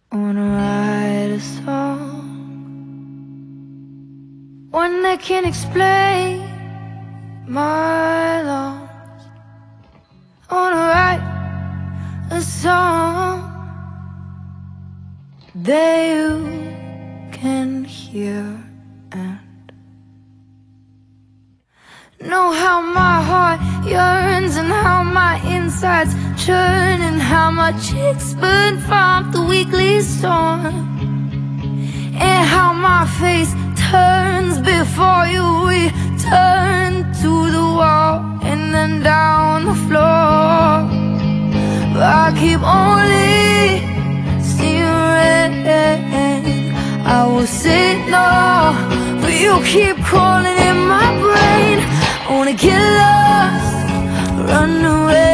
Wanna write a song, one that can explain my loss. I wanna write a song that you can hear and know how my heart yearns, and how my insides churn, and how my cheeks burn from the weekly storm, and how my face turns before you return to the wall and then down the floor. But I keep only seeing red. I will say no, but you keep calling in my brain. I wanna get lost, run away.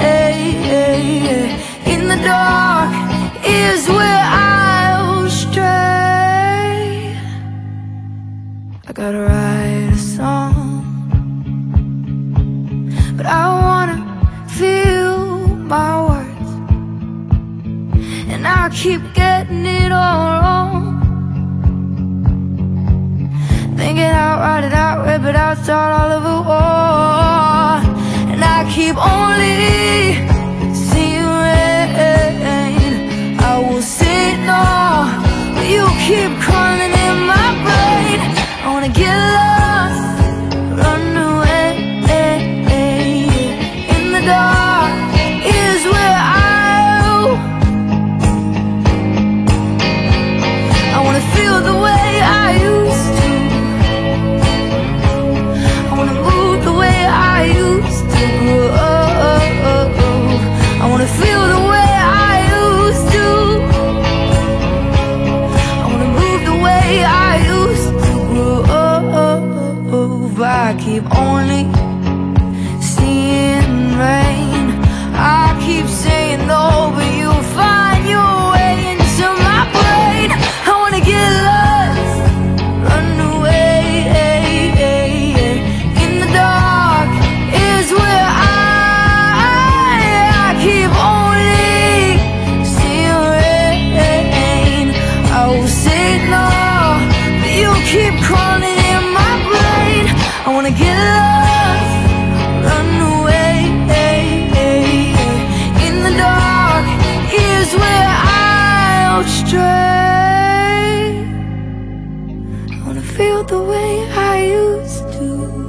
In the dark is where I'll stray. I gotta write a song, but I wanna feel my words, and I keep getting it all wrong. Thinking I'll write it out, rip it out, start all over war. And I keep only seeing rain. I will say no, but you keep calling in my brain. I wanna get lost, run away. In the dark is where I wanna feel the way I used to. I wanna move the way I used to. I wanna feel the way I used to. I wanna move the way I used to groove. I keep only seeing rain. I keep saying no, but you find your way into my brain. I wanna get lost, run away. In the dark is where I keep only seeing rain. I will say no, but you keep calling in my brain. I wanna get lost, run away. In the dark is where I'll stray. I wanna feel the way I used to.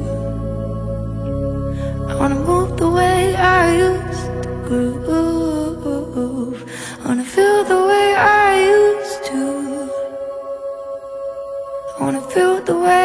I wanna move the way I used to groove. I wanna feel the way I used to. I wanna feel the way